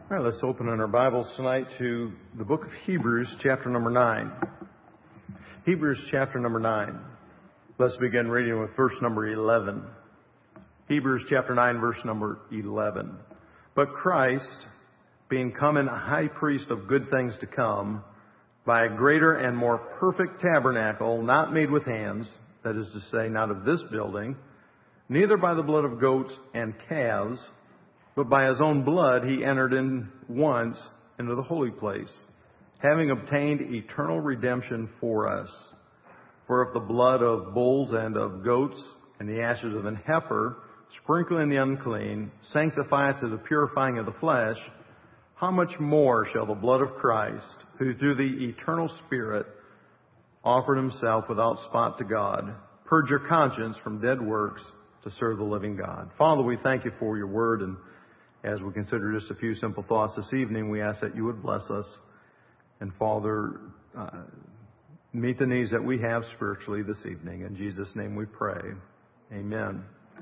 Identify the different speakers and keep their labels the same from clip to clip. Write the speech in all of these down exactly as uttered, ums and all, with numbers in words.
Speaker 1: All right, let's open in our Bibles tonight to the book of Hebrews, chapter number nine. Hebrews, chapter number nine. Let's begin reading with verse number eleven. Hebrews, chapter nine, verse number eleven. But Christ, being come in a high priest of good things to come, by a greater and more perfect tabernacle, not made with hands, that is to say, not of this building, neither by the blood of goats and calves, but by his own blood he entered in once into the holy place, having obtained eternal redemption for us. For if the blood of bulls and of goats and the ashes of an heifer, sprinkling the unclean, sanctifieth to the purifying of the flesh, how much more shall the blood of Christ, who through the eternal Spirit offered himself without spot to God, purge your conscience from dead works to serve the living God. Father, we thank you for your word, and as we consider just a few simple thoughts this evening, we ask that you would bless us. And Father, uh, meet the needs that we have spiritually this evening. In Jesus' name we pray. Amen.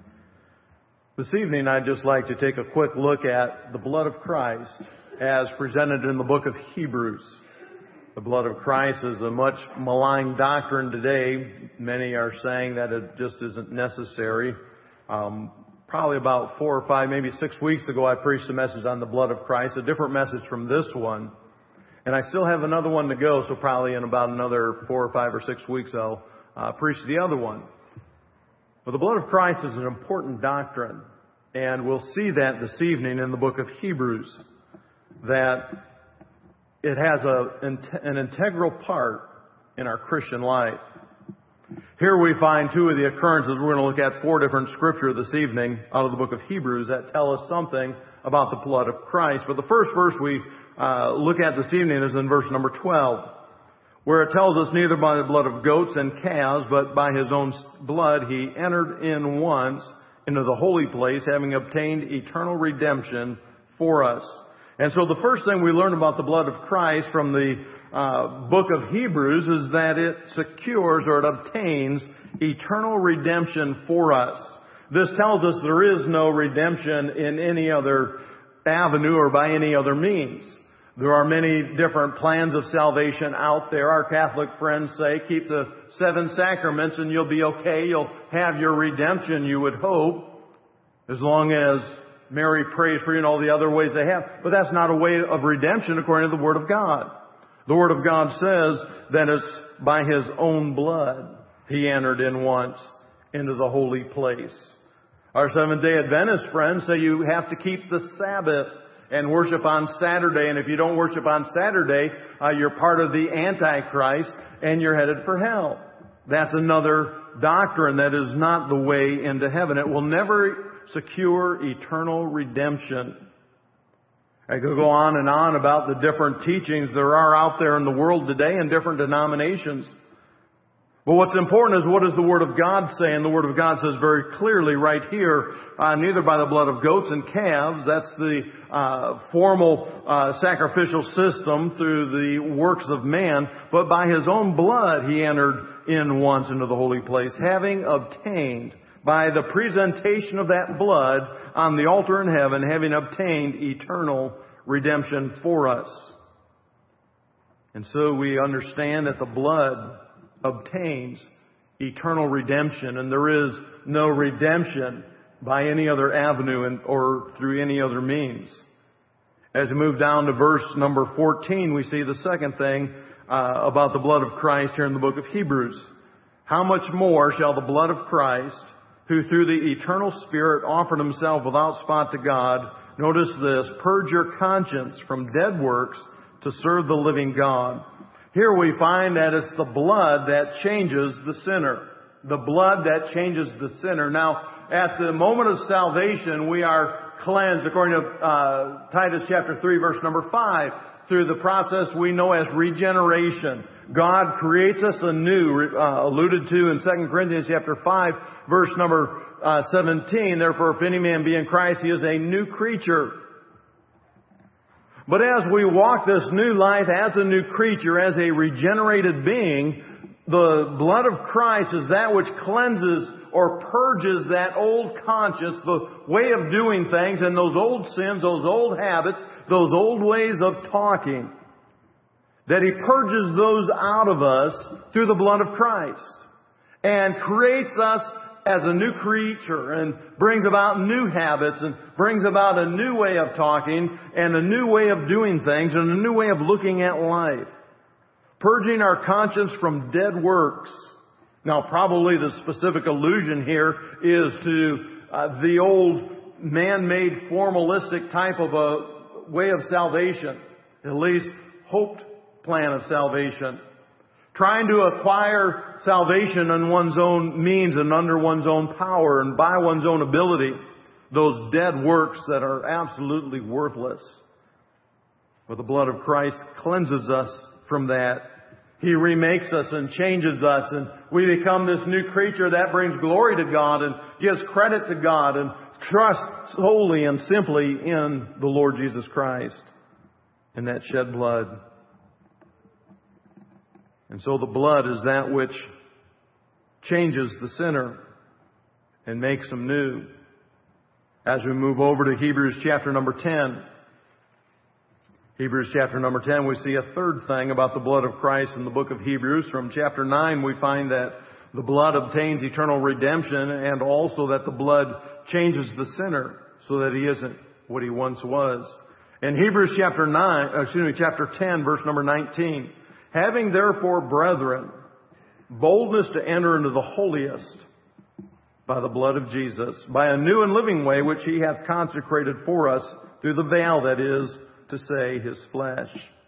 Speaker 1: This evening, I'd just like to take a quick look at the blood of Christ as presented in the book of Hebrews. The blood of Christ is a much maligned doctrine today. Many are saying that it just isn't necessary. Um, Probably about four or five, maybe six weeks ago, I preached a message on the blood of Christ, a different message from this one. And I still have another one to go, so probably in about another four or five or six weeks I'll uh, preach the other one. But the blood of Christ is an important doctrine, and we'll see that this evening in the book of Hebrews, that it has a, an integral part in our Christian life. Here we find two of the occurrences. We're going to look at four different scripture this evening out of the book of Hebrews that tell us something about the blood of Christ. But the first verse we uh, look at this evening is in verse number twelve, where it tells us, neither by the blood of goats and calves, but by his own blood he entered in once into the holy place, having obtained eternal redemption for us. And so the first thing we learn about the blood of Christ from the Uh, book of Hebrews is that it secures or it obtains eternal redemption for us. This tells us there is no redemption in any other avenue or by any other means. There are many different plans of salvation out there. Our Catholic friends say, keep the seven sacraments and you'll be okay. You'll have your redemption, you would hope, as long as Mary prays for you and all the other ways they have. But that's not a way of redemption according to the Word of God. The Word of God says that it's by his own blood he entered in once into the holy place. Our Seventh-day Adventist friends say you have to keep the Sabbath and worship on Saturday. And if you don't worship on Saturday, uh, you're part of the Antichrist and you're headed for hell. That's another doctrine that is not the way into heaven. It will never secure eternal redemption. I could go on and on about the different teachings there are out there in the world today in different denominations. But what's important is, what does the Word of God say? And the Word of God says very clearly right here, uh, neither by the blood of goats and calves, that's the uh, formal uh, sacrificial system through the works of man, but by his own blood he entered in once into the holy place, having obtained, by the presentation of that blood on the altar in heaven, having obtained eternal redemption for us. And so we understand that the blood obtains eternal redemption, and there is no redemption by any other avenue or through any other means. As we move down to verse number fourteen, we see the second thing uh, about the blood of Christ here in the book of Hebrews. How much more shall the blood of Christ, who through the eternal Spirit offered himself without spot to God, notice this, purge your conscience from dead works to serve the living God. Here we find that it's the blood that changes the sinner. The blood that changes the sinner. Now, at the moment of salvation, we are cleansed, according to uh, Titus chapter three, verse number five, through the process we know as regeneration. God creates us anew, uh, alluded to in Second Corinthians chapter five, verse number uh, seventeen. Therefore, if any man be in Christ, he is a new creature. But as we walk this new life as a new creature, as a regenerated being, the blood of Christ is that which cleanses or purges that old conscience, the way of doing things, and those old sins, those old habits, those old ways of talking. That He purges those out of us through the blood of Christ and creates us as a new creature and brings about new habits and brings about a new way of talking and a new way of doing things and a new way of looking at life. Purging our conscience from dead works. Now, probably the specific allusion here is to uh, the old man-made formalistic type of a way of salvation, at least hoped plan of salvation. Trying to acquire salvation in one's own means and under one's own power and by one's own ability. Those dead works that are absolutely worthless. But the blood of Christ cleanses us from that. He remakes us and changes us, and we become this new creature that brings glory to God and gives credit to God and trusts solely and simply in the Lord Jesus Christ and that shed blood. And so the blood is that which changes the sinner and makes him new. As we move over to Hebrews chapter number ten, Hebrews chapter number ten, we see a third thing about the blood of Christ in the book of Hebrews. From chapter nine, we find that the blood obtains eternal redemption and also that the blood changes the sinner so that he isn't what he once was. In Hebrews chapter nine, excuse me, chapter ten, verse number nineteen, having therefore, brethren, boldness to enter into the holiest by the blood of Jesus, by a new and living way which He hath consecrated for us through the veil, that is to say, His flesh.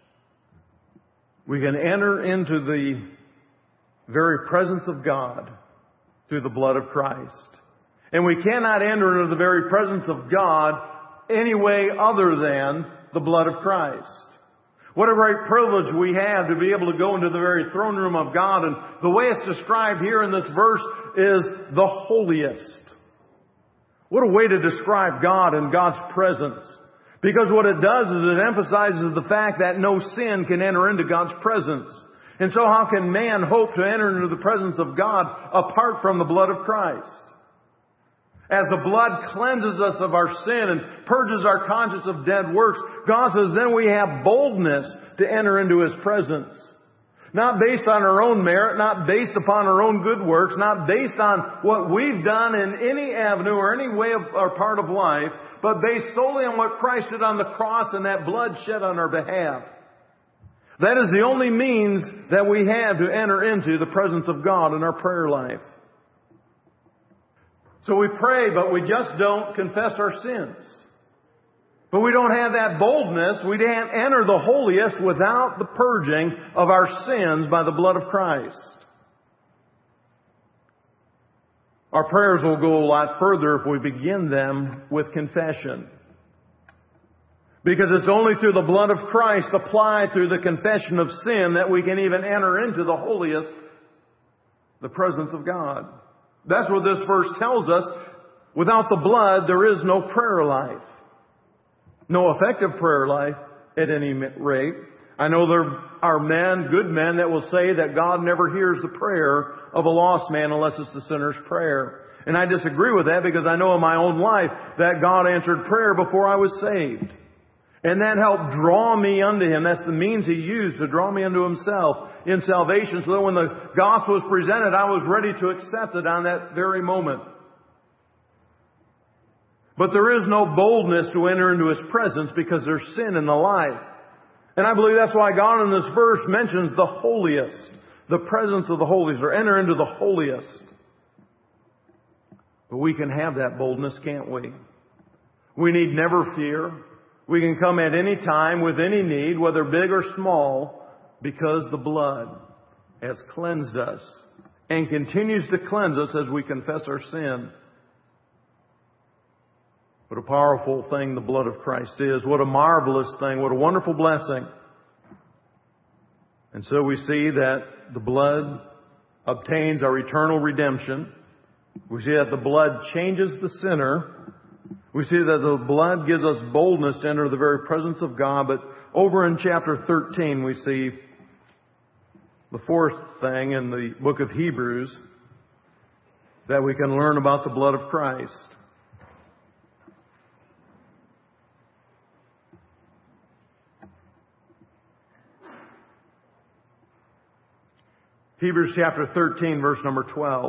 Speaker 1: We can enter into the very presence of God through the blood of Christ. And we cannot enter into the very presence of God any way other than the blood of Christ. What a great privilege we have to be able to go into the very throne room of God. And the way it's described here in this verse is the holiest. What a way to describe God and God's presence. Because what it does is it emphasizes the fact that no sin can enter into God's presence. And so how can man hope to enter into the presence of God apart from the blood of Christ? As the blood cleanses us of our sin and purges our conscience of dead works, God says then we have boldness to enter into His presence. Not based on our own merit, not based upon our own good works, not based on what we've done in any avenue or any way of our part of life, but based solely on what Christ did on the cross and that blood shed on our behalf. That is the only means that we have to enter into the presence of God in our prayer life. So we pray, but we just don't confess our sins. But we don't have that boldness. We can't enter the holiest without the purging of our sins by the blood of Christ. Our prayers will go a lot further if we begin them with confession. Because it's only through the blood of Christ applied through the confession of sin that we can even enter into the holiest, the presence of God. That's what this verse tells us. Without the blood, there is no prayer life. No effective prayer life at any rate. I know there are men, good men, that will say that God never hears the prayer of a lost man unless it's the sinner's prayer. And I disagree with that because I know in my own life that God answered prayer before I was saved. And that helped draw me unto Him. That's the means He used to draw me unto Himself in salvation. So that when the gospel was presented, I was ready to accept it on that very moment. But there is no boldness to enter into His presence because there's sin in the life. And I believe that's why God in this verse mentions the holiest, the presence of the holiest, or enter into the holiest. But we can have that boldness, can't we? We need never fear. We can come at any time with any need, whether big or small, because the blood has cleansed us and continues to cleanse us as we confess our sin. What a powerful thing the blood of Christ is. What a marvelous thing. What a wonderful blessing. And so we see that the blood obtains our eternal redemption. We see that the blood changes the sinner. We see that the blood gives us boldness to enter the very presence of God. But over in chapter thirteen we see The fourth thing in the book of Hebrews that we can learn about the blood of Christ. Hebrews chapter thirteen, verse number twelve.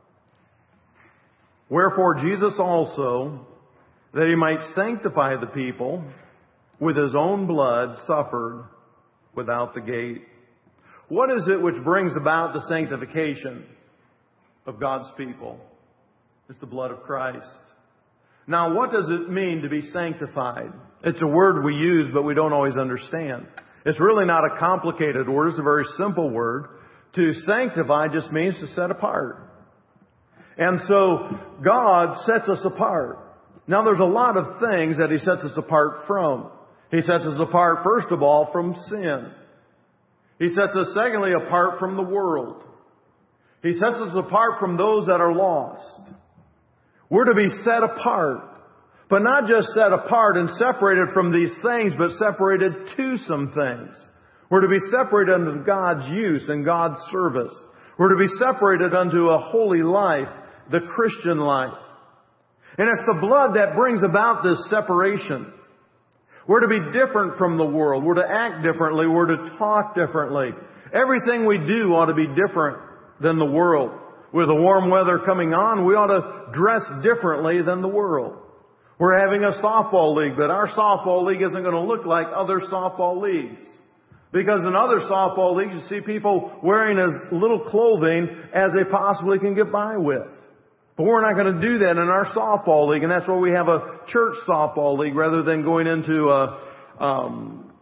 Speaker 1: Wherefore Jesus also, that he might sanctify the people, with his own blood suffered without the gate. What is it which brings about the sanctification of God's people? It's the blood of Christ. Now, what does it mean to be sanctified? It's a word we use, but we don't always understand. It's really not a complicated word. It's a very simple word. To sanctify just means to set apart. And so, God sets us apart. Now, there's a lot of things that He sets us apart from. He sets us apart, first of all, from sin. He sets us, secondly, apart from the world. He sets us apart from those that are lost. We're to be set apart. But not just set apart and separated from these things, but separated to some things. We're to be separated unto God's use and God's service. We're to be separated unto a holy life, the Christian life. And it's the blood that brings about this separation. We're to be different from the world. We're to act differently. We're to talk differently. Everything we do ought to be different than the world. With the warm weather coming on, we ought to dress differently than the world. We're having a softball league, but our softball league isn't going to look like other softball leagues. Because in other softball leagues, you see people wearing as little clothing as they possibly can get by with. But we're not going to do that in our softball league, and that's why we have a church softball league rather than going into a, um,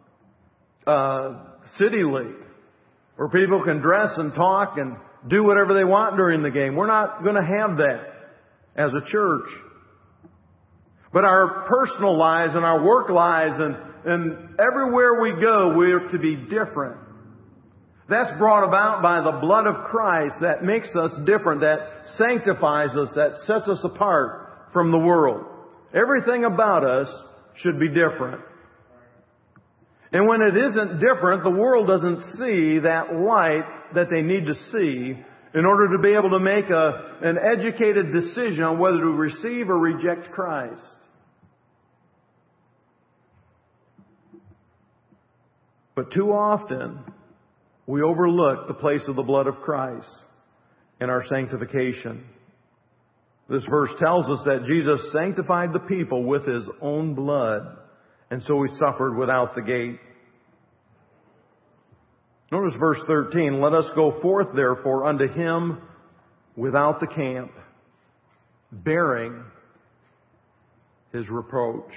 Speaker 1: a city league where people can dress and talk and do whatever they want during the game. We're not going to have that as a church. But our personal lives and our work lives and, and everywhere we go, we're to be different. That's brought about by the blood of Christ that makes us different, that sanctifies us, that sets us apart from the world. Everything about us should be different. And when it isn't different, the world doesn't see that light that they need to see in order to be able to make a, an educated decision on whether to receive or reject Christ. But too often, we overlook the place of the blood of Christ in our sanctification. This verse tells us that Jesus sanctified the people with His own blood, and so He suffered without the gate. Notice verse thirteen, let us go forth therefore unto Him without the camp, bearing His reproach.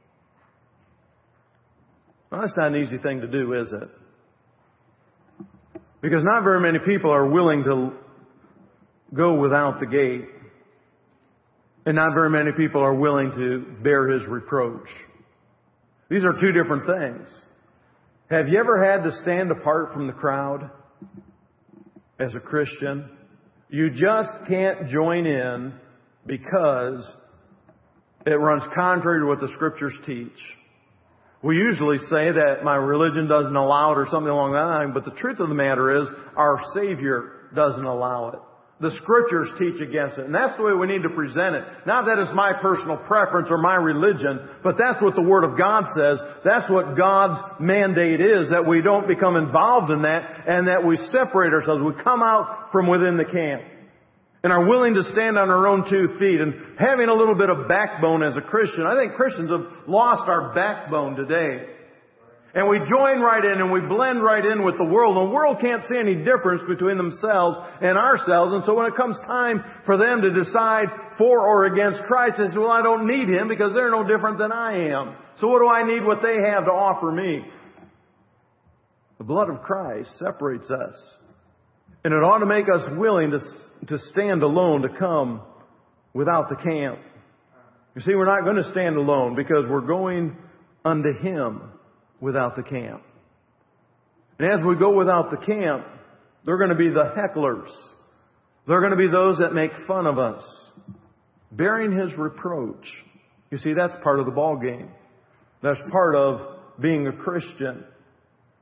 Speaker 1: Now, that's not an easy thing to do, is it? Because not very many people are willing to go without the gate. And not very many people are willing to bear His reproach. These are two different things. Have you ever had to stand apart from the crowd as a Christian? You just can't join in because it runs contrary to what the Scriptures teach. We usually say that my religion doesn't allow it or something along that line, but the truth of the matter is our Savior doesn't allow it. The Scriptures teach against it, and that's the way we need to present it. Not that it's my personal preference or my religion, but that's what the Word of God says. That's what God's mandate is, that we don't become involved in that and that we separate ourselves. We come out from within the camp and are willing to stand on our own two feet and having a little bit of backbone as a Christian. I think Christians have lost our backbone today. And we join right in and we blend right in with the world. And the world can't see any difference between themselves and ourselves. And so when it comes time for them to decide for or against Christ, they say, well, I don't need Him because they're no different than I am. So what do I need what they have to offer me? The blood of Christ separates us. And it ought to make us willing to, to stand alone, to come without the camp. You see, we're not going to stand alone because we're going unto Him without the camp. And as we go without the camp, they're going to be the hecklers. They're going to be those that make fun of us, bearing His reproach. You see, that's part of the ball game. That's part of being a Christian.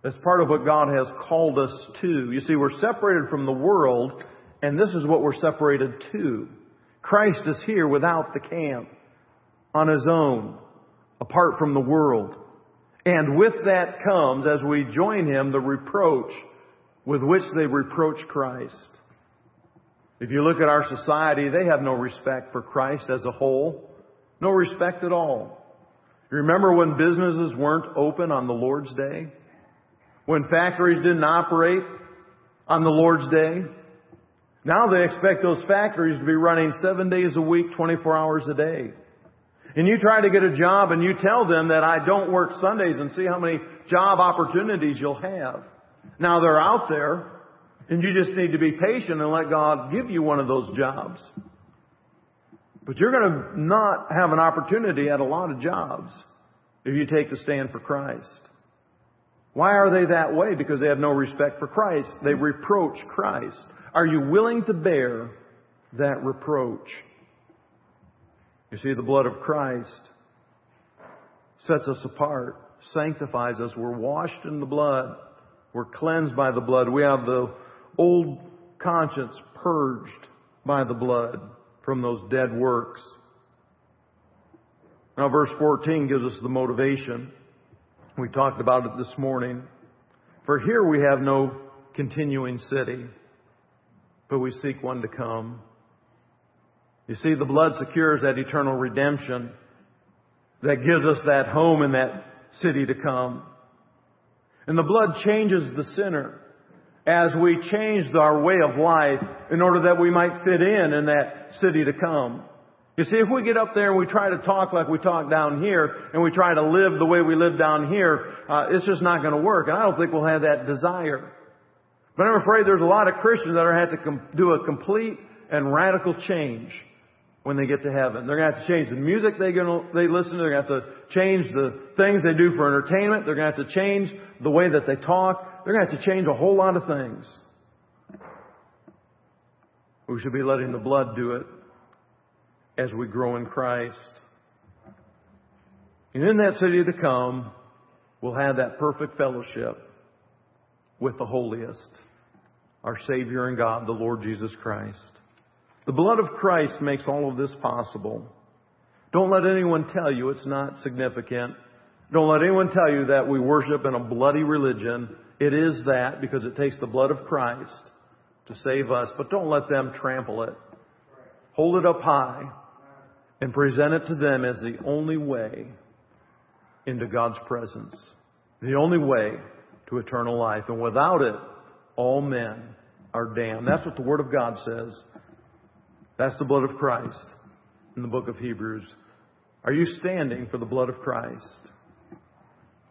Speaker 1: That's part of what God has called us to. You see, we're separated from the world, and this is what we're separated to. Christ is here without the camp, on His own, apart from the world. And with that comes, as we join Him, the reproach with which they reproach Christ. If you look at our society, they have no respect for Christ as a whole. No respect at all. You remember when businesses weren't open on the Lord's Day? When factories didn't operate on the Lord's Day? Now they expect those factories to be running seven days a week, twenty-four hours a day. And you try to get a job and you tell them that I don't work Sundays and see how many job opportunities you'll have. Now they're out there and you just need to be patient and let God give you one of those jobs. But you're going to not have an opportunity at a lot of jobs if you take the stand for Christ. Why are they that way? Because they have no respect for Christ. They reproach Christ. Are you willing to bear that reproach? You see, the blood of Christ sets us apart, sanctifies us. We're washed in the blood. We're cleansed by the blood. We have the old conscience purged by the blood from those dead works. Now, verse fourteen gives us the motivation. We talked about it this morning. For here we have no continuing city, but we seek one to come. You see, the blood secures that eternal redemption that gives us that home in that city to come. And the blood changes the sinner as we change our way of life in order that we might fit in in that city to come. You see, if we get up there and we try to talk like we talk down here and we try to live the way we live down here, uh, it's just not going to work. And I don't think we'll have that desire. But I'm afraid there's a lot of Christians that are going to have to com- do a complete and radical change when they get to heaven. They're going to have to change the music they gonna, they listen to. They're going to have to change the things they do for entertainment. They're going to have to change the way that they talk. They're going to have to change a whole lot of things. We should be letting the blood do it as we grow in Christ. And in that city to come, we'll have that perfect fellowship with the holiest, our Savior and God, the Lord Jesus Christ. The blood of Christ makes all of this possible. Don't let anyone tell you it's not significant. Don't let anyone tell you that we worship in a bloody religion. It is that because it takes the blood of Christ to save us. But don't let them trample it. Hold it up high and present it to them as the only way into God's presence. The only way to eternal life. And without it, all men are damned. That's what the Word of God says. That's the blood of Christ in the book of Hebrews. Are you standing for the blood of Christ?